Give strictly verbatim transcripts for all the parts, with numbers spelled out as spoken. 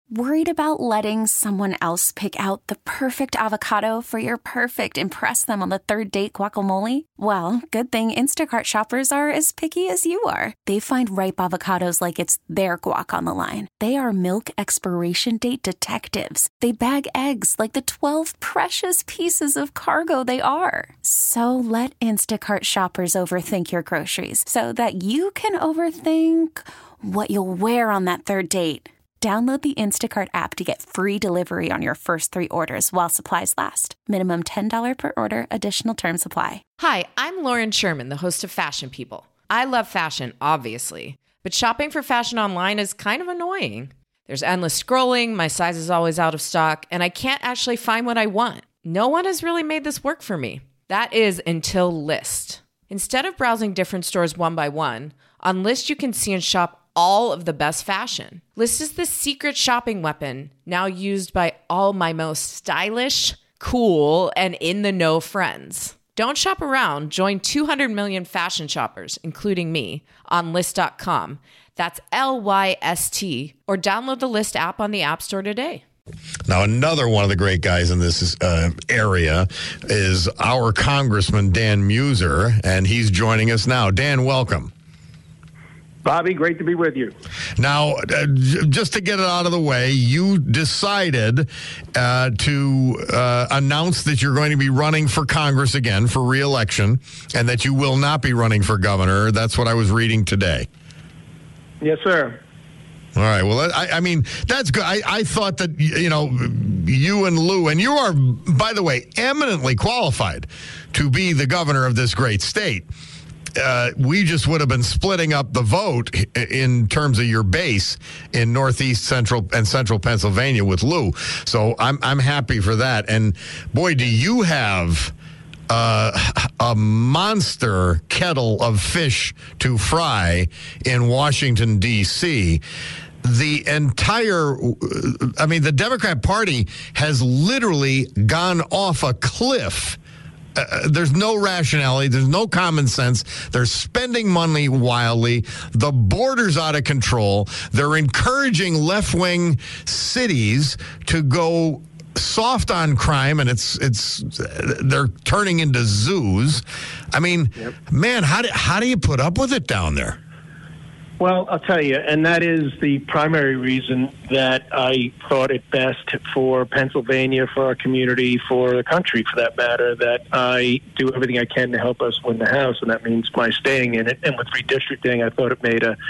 Worried about letting someone else pick out the perfect avocado for your perfect impress them on the third date guacamole? Well, good thing Instacart shoppers are as picky as you are. They find ripe avocados like it's their guac on the line. They are milk expiration date detectives. They bag eggs like the twelve precious pieces of cargo they are. So let Instacart shoppers overthink your groceries so that you can overthink what you'll wear on that third date. Download the Instacart app to get free delivery on your first three orders while supplies last. Minimum ten dollars per order. Additional terms apply. Hi, I'm Lauren Sherman, the host of Fashion People. I love fashion, obviously, but shopping for fashion online is kind of annoying. There's endless scrolling, my size is always out of stock, and I can't actually find what I want. No one has really made this work for me. That is until Lyst. Instead of browsing different stores one by one, on Lyst you can see and shop all of the best fashion. Lyst is the secret shopping weapon now used by all my most stylish, cool, and in-the-know friends. Don't shop around. Join two hundred million fashion shoppers, including me, on Lyst dot com. That's L Y S T. Or download the Lyst app on the App Store today. Now, another one of the great guys in this uh, area is our Congressman, Dan Mueser, and he's joining us now. Dan, welcome. Bobby, great to be with you. Now, uh, j- just to get it out of the way, you decided uh, to uh, announce that you're going to be running for Congress again for re-election and that you will not be running for governor. That's what I was reading today. Yes, sir. All right. Well, I, I mean, that's good. I, I thought that, you know, you and Lou, and you are, by the way, eminently qualified to be the governor of this great state. Uh, we just would have been splitting up the vote in terms of your base in Northeast, Central, and Central Pennsylvania with Lou. So I'm I'm happy for that. And boy, do you have uh, a monster kettle of fish to fry in Washington, D C The entire, I mean, the Democrat Party has literally gone off a cliff. Uh, there's no rationality. There's no common sense. They're spending money wildly. The border's out of control. They're encouraging left-wing cities to go soft on crime, and it's it's they're turning into zoos. I mean, yep. man, how do how do you put up with it down there? Well, I'll tell you, and that is the primary reason that I thought it best for Pennsylvania, for our community, for the country, for that matter, that I do everything I can to help us win the House, and that means my staying in it. And with redistricting, I thought it made a,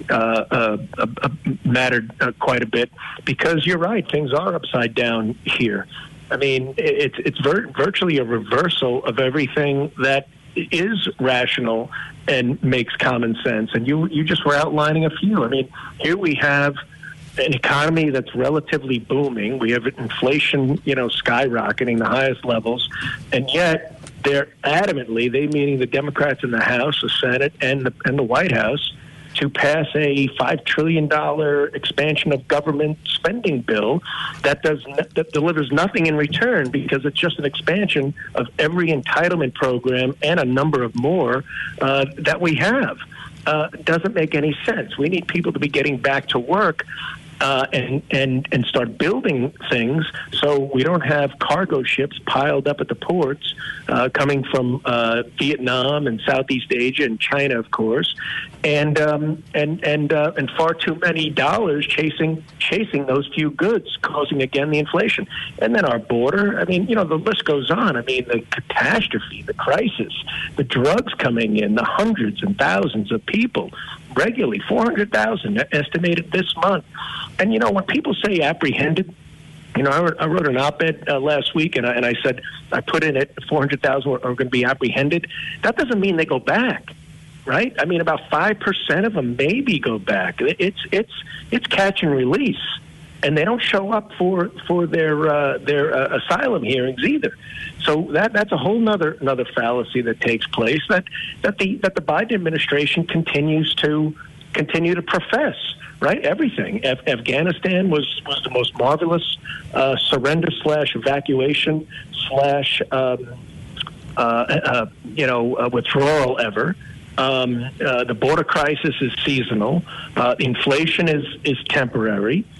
uh, a, a, a mattered uh, quite a bit, because you're right, things are upside down here. I mean, it's it's vir- virtually a reversal of everything that is rational and makes common sense. And you you just were outlining a few. I mean, here we have an economy that's relatively booming. We have inflation, you know, skyrocketing the highest levels, and yet they're adamantly, they meaning the Democrats in the House, the Senate, and the and the White House, to pass a five trillion dollars expansion of government spending bill that does that delivers nothing in return, because it's just an expansion of every entitlement program and a number of more uh, that we have. Uh, doesn't make any sense. We need people to be getting back to work uh, and, and, and start building things so we don't have cargo ships piled up at the ports uh, coming from uh, Vietnam and Southeast Asia and China, of course, and um, and and uh, and far too many dollars chasing chasing those few goods, causing again the inflation. And then our border. I mean, you know, the list goes on. I mean, the catastrophe, the crisis, the drugs coming in, the hundreds and thousands of people regularly, four hundred thousand estimated this month. And, you know, when people say apprehended, you know, I wrote, I wrote an op-ed uh, last week, and I, and I said I put in it four hundred thousand are, are going to be apprehended. That doesn't mean they go back, right? I mean, about five percent of them maybe go back. It's it's it's catch and release, and they don't show up for for their uh, their uh, asylum hearings either. So that that's a whole nother another fallacy that takes place that that the that the Biden administration continues to continue to profess. Right, everything. Af- Afghanistan was, was the most marvelous uh, surrender slash evacuation slash um, uh, uh, you know uh, withdrawal ever. Um, uh, the border crisis is seasonal. Uh, inflation is is temporary.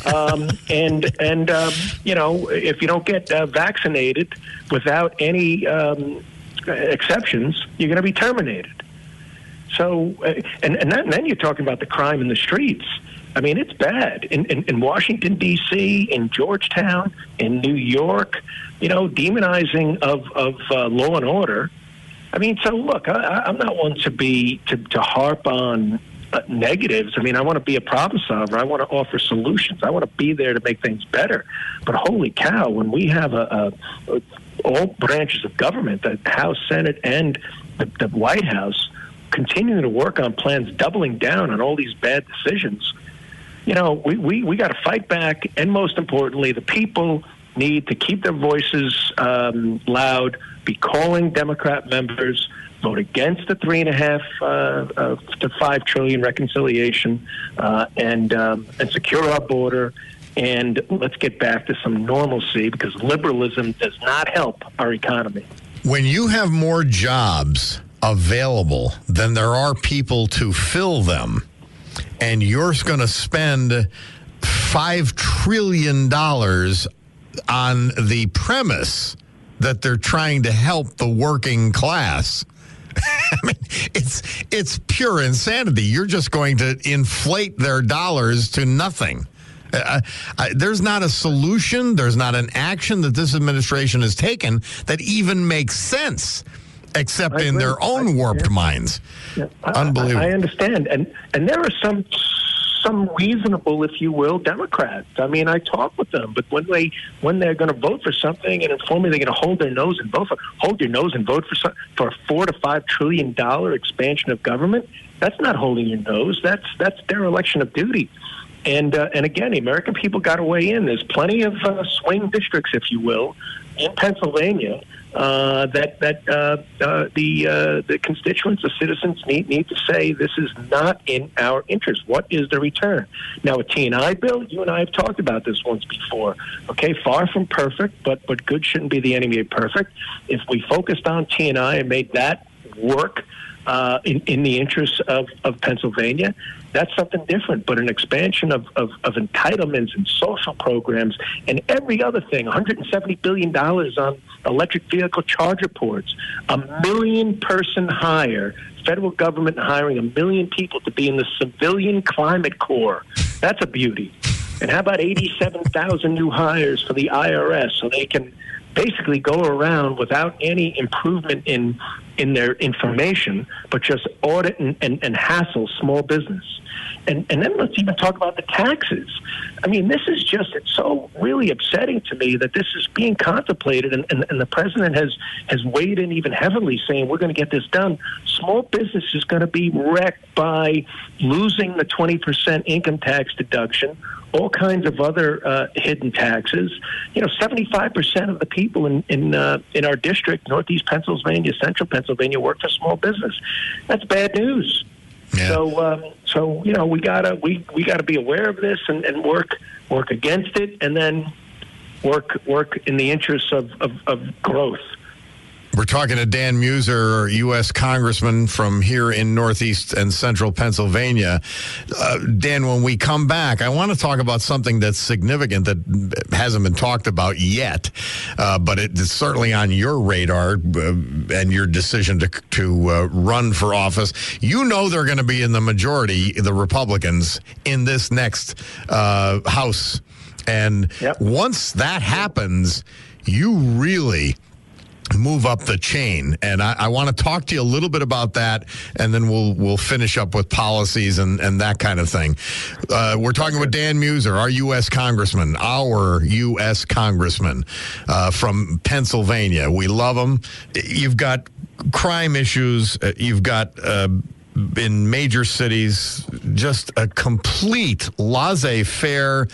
um, and and um, you know, if you don't get uh, vaccinated without any um, exceptions, you're going to be terminated. So, uh, and and, that, and then you're talking about the crime in the streets. I mean, it's bad in, in, in Washington, D C, in Georgetown, in New York, you know, demonizing of, of uh, law and order. I mean, so look, I, I'm not one to be to, to harp on uh, negatives. I mean, I want to be a problem solver. I want to offer solutions. I want to be there to make things better. But holy cow, when we have a, a, a all branches of government, the House, Senate, and the, the White House, continuing to work on plans, doubling down on all these bad decisions, you know, we, we, we got to fight back. And most importantly, the people need to keep their voices um, loud, be calling Democrat members, vote against the three and a half uh, uh, to five trillion reconciliation, uh, and um, and secure our border. And let's get back to some normalcy, because liberalism does not help our economy. When you have more jobs available than there are people to fill them, and you're going to spend five trillion dollars on the premise that they're trying to help the working class. I mean, it's it's pure insanity. You're just going to inflate their dollars to nothing. Uh, I, there's not a solution. There's not an action that this administration has taken that even makes sense, except in their own warped yeah. minds. Yeah. Unbelievable. I, I understand. And and there are some some reasonable, if you will, Democrats. I mean, I talk with them, but when they when they're going to vote for something and inform me they're going to hold their nose and vote for hold your nose and vote for some, for a four to five trillion dollar expansion of government, that's not holding your nose. That's that's their election of duty. And uh, and again, the American people got to weigh in. There's plenty of uh, swing districts, if you will, in Pennsylvania uh, that that uh, uh, the uh, the constituents, the citizens need need to say this is not in our interest. What is the return? Now, a T and I bill, you and I have talked about this once before. Okay, far from perfect, but but good shouldn't be the enemy of perfect. If we focused on T and I and made that work uh, in in the interests of of Pennsylvania, that's something different. But an expansion of, of, of entitlements and social programs and every other thing, one hundred seventy billion dollars on electric vehicle charger ports, a million person hire, federal government hiring a million people to be in the civilian climate corps. That's a beauty. And how about eighty-seven thousand new hires for the I R S so they can basically go around without any improvement in in their information, but just audit and, and, and hassle small business. And and then let's even talk about the taxes. I mean, this is just, it's so really upsetting to me that this is being contemplated, and, and, and the president has, has weighed in even heavily saying we're going to get this done. Small business is going to be wrecked by losing the twenty percent income tax deduction, all kinds of other uh, hidden taxes. You know, seventy-five percent of the people in in, uh, in our district, Northeast Pennsylvania, Central Pennsylvania, work for small business. That's bad news. Yeah. So, um, so you know, we gotta we, we gotta be aware of this and, and work work against it, and then work work in the interests of, of, of growth. We're talking to Dan Mueser, U S Congressman from here in Northeast and Central Pennsylvania. Uh, Dan, when we come back, I want to talk about something that's significant that hasn't been talked about yet, uh, but it's certainly on your radar uh, and your decision to to uh, run for office. You know they're going to be in the majority, the Republicans, in this next uh, House. And yep. once that happens, you really move up the chain. And I, I want to talk to you a little bit about that, and then we'll we'll finish up with policies and, and that kind of thing. Uh, we're talking with Dan Mueser, our U S Congressman, our U S Congressman uh, from Pennsylvania. We love him. You've got crime issues. Uh, you've got... Uh, in major cities, just a complete laissez-faire,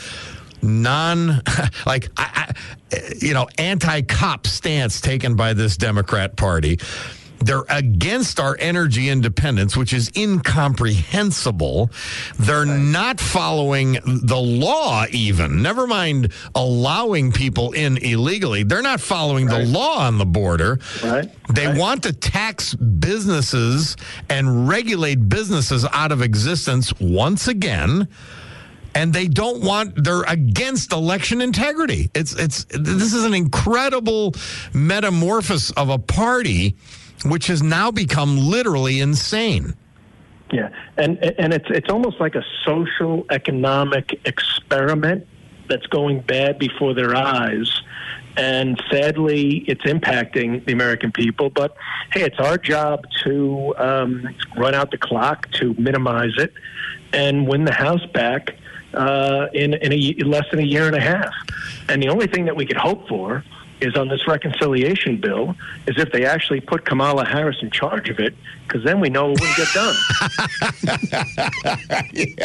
non, like, I, I, you know, anti-cop stance taken by this Democrat Party. They're against our energy independence, which is incomprehensible. They're not following the law even. Never mind allowing people in illegally. They're not following right. the law on the border. Right. They right. want to tax businesses and regulate businesses out of existence once again. and they don't want, they're against election integrity. It's, it's, this is an incredible metamorphosis of a party which has now become literally insane. Yeah, and and it's it's almost like a social economic experiment that's going bad before their eyes. And sadly, it's impacting the American people. But, hey, it's our job to um, run out the clock, to minimize it, and win the House back uh, in, in a, less than a year and a half. And the only thing that we could hope for is on this reconciliation bill is if they actually put Kamala Harris in charge of it, because then we know it wouldn't get done. Yeah.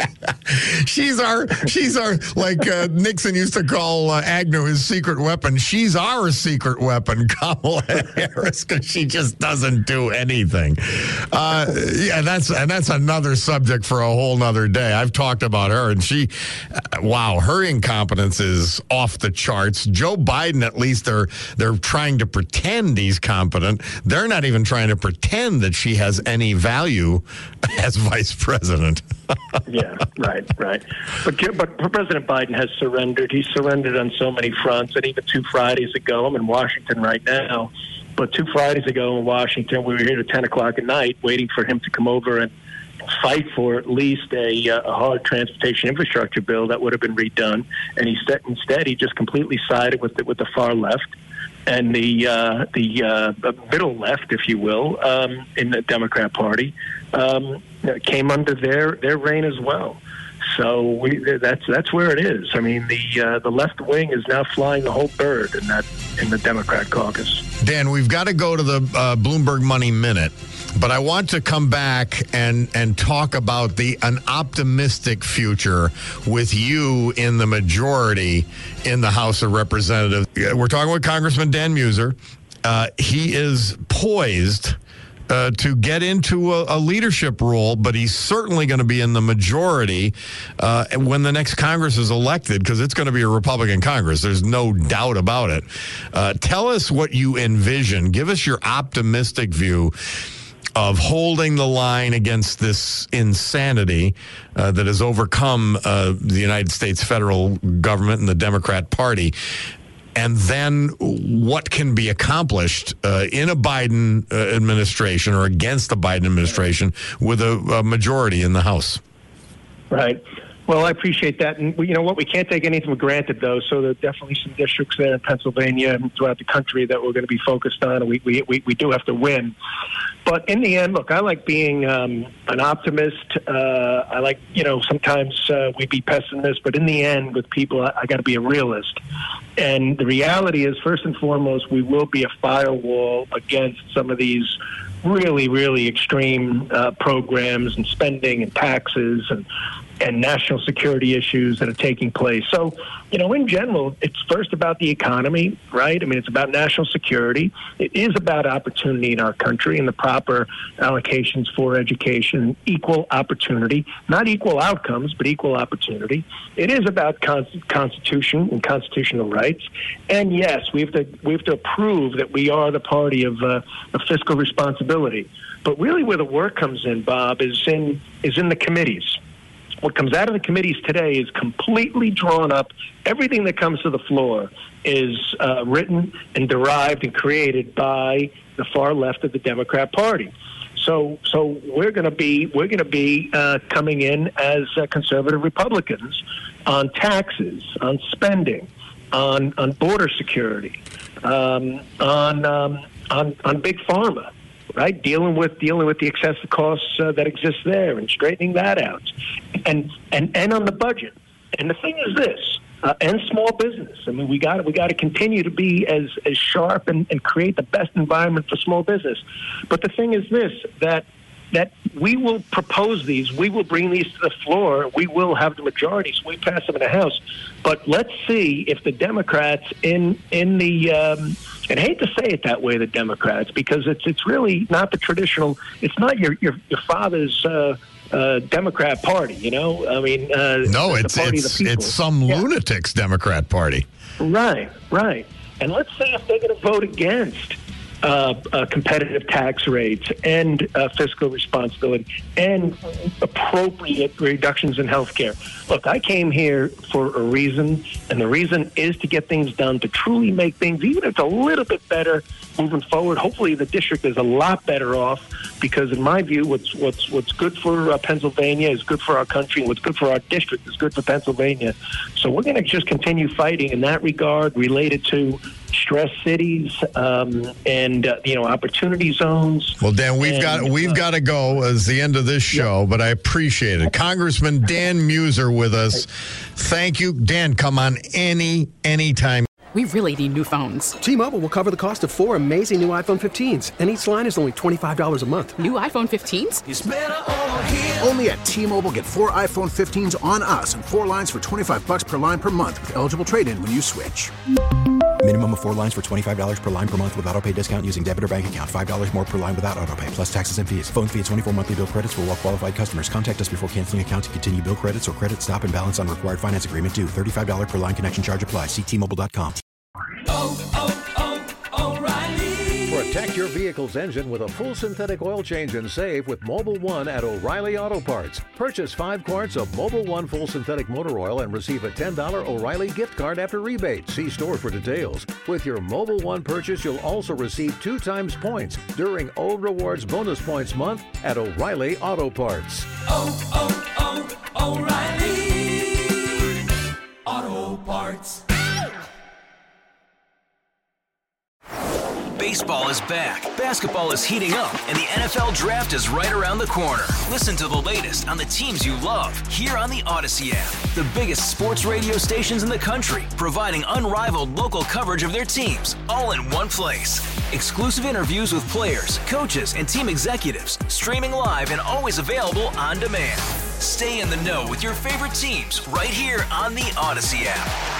She's our, she's our, like uh, Nixon used to call uh, Agnew his secret weapon. She's our secret weapon, Kamala Harris, because she just doesn't do anything. Uh, yeah, that's and that's another subject for a whole nother day. I've talked about her, and she, uh, wow, her incompetence is off the charts. Joe Biden, at least they're they're trying to pretend he's competent. They're not even trying to pretend that she has any value as vice president. Yeah, right, right. But but President Biden has surrendered. He's surrendered on so many fronts. And even two Fridays ago, I'm in Washington right now, but two Fridays ago in Washington, we were here at ten o'clock at night waiting for him to come over and fight for at least a, a hard transportation infrastructure bill that would have been redone. And he said, instead, he just completely sided with the, with the far left and the uh, the uh, middle left, if you will, um, in the Democrat Party, um, came under their, their reign as well. So we, that's that's where it is. I mean, the uh, the left wing is now flying the whole bird in that in the Democrat caucus. Dan, we've got to go to the uh, Bloomberg Money Minute, but I want to come back and and talk about the an optimistic future with you in the majority in the House of Representatives. We're talking with Congressman Dan Mueser. Uh, he is poised Uh, to get into a, a leadership role, but he's certainly going to be in the majority uh, when the next Congress is elected, because it's going to be a Republican Congress. There's no doubt about it. Uh, tell us what you envision. Give us your optimistic view of holding the line against this insanity uh, that has overcome uh, the United States federal government and the Democrat Party. And then what can be accomplished uh, in a Biden uh, administration or against the Biden administration with a, a majority in the House? Right. Well, I appreciate that. And, you know what, we can't take anything for granted, though. So there are definitely some districts there in Pennsylvania and throughout the country that we're going to be focused on. And we, we, we, we do have to win. But in the end, look, I like being um, an optimist. Uh, I like, you know, sometimes uh, we be pessimists. But in the end, with people, I, I got to be a realist. And the reality is, first and foremost, we will be a firewall against some of these really, really extreme uh, programs and spending and taxes and and national security issues that are taking place. So, you know, in general, it's first about the economy, right? I mean, it's about national security. It is about opportunity in our country and the proper allocations for education, equal opportunity, not equal outcomes, but equal opportunity. It is about con- Constitution and constitutional rights. And yes, we have to we have to prove that we are the party of, uh, of fiscal responsibility. But really where the work comes in, Bob, is in is in the committees. What comes out of the committees today is completely drawn up. Everything that comes to the floor is uh, written and derived and created by the far left of the Democrat Party. So, so we're going to be we're going to be uh, coming in as uh, conservative Republicans on taxes, on spending, on on border security, um, on um, on on big pharma. Right, dealing with dealing with the excessive costs uh, that exist there and straightening that out, and and and on the budget. And the thing is this, uh, and small business. I mean, we got we got to continue to be as as sharp and, and create the best environment for small business. But the thing is this, that that we will propose these, we will bring these to the floor, we will have the majority, so we pass them in the House. But let's see if the Democrats in in the um, and I hate to say it that way, the Democrats, because it's it's really not the traditional. It's not your your, your father's uh, uh, Democrat Party, you know. I mean, uh, no, it's it's the party it's, of the people. it's some yeah. lunatic's Democrat Party. Right, right. And let's see if they're going to vote against uh, uh, competitive tax rates and uh, fiscal responsibility and appropriate reductions in health care. Look, I came here for a reason, and the reason is to get things done, to truly make things, even if it's a little bit better moving forward. Hopefully the district is a lot better off, because in my view, what's what's what's good for uh, Pennsylvania is good for our country, and what's good for our district is good for Pennsylvania. So we're going to just continue fighting in that regard, related to stress cities um, and uh, you know, opportunity zones. Well, Dan, we've and, got we've uh, got to go as the end of this show, yeah. But I appreciate it. Congressman Dan Mueser with us. Thank you, Dan. Come on any anytime. We really need new phones. T-Mobile will cover the cost of four amazing new iPhone fifteens, and each line is only twenty-five dollars a month. New iPhone fifteens? It's better over here. Only at T-Mobile, get four iPhone fifteens on us and four lines for twenty-five dollars per line per month with eligible trade-in when you switch. Minimum of four lines for twenty-five dollars per line per month with autopay discount using debit or bank account. five dollars more per line without autopay, plus taxes and fees. Phone fee at twenty-four monthly bill credits for well-qualified customers. Contact us before canceling account to continue bill credits or credit stop and balance on required finance agreement due. thirty-five dollars per line connection charge applies. See T Mobile dot com. Oh, oh, oh, O'Reilly. Protect your vehicle's engine with a full synthetic oil change and save with Mobil one at O'Reilly Auto Parts. Purchase five quarts of Mobil one full synthetic motor oil and receive a ten dollars O'Reilly gift card after rebate. See store for details. With your Mobil one purchase, you'll also receive two times points during O Rewards Bonus Points Month at O'Reilly Auto Parts. Oh, oh, oh, O'Reilly Auto Parts. Baseball is back, basketball is heating up, and the N F L Draft is right around the corner. Listen to the latest on the teams you love here on the Odyssey app. The biggest sports radio stations in the country, providing unrivaled local coverage of their teams, all in one place. Exclusive interviews with players, coaches, and team executives, streaming live and always available on demand. Stay in the know with your favorite teams right here on the Odyssey app.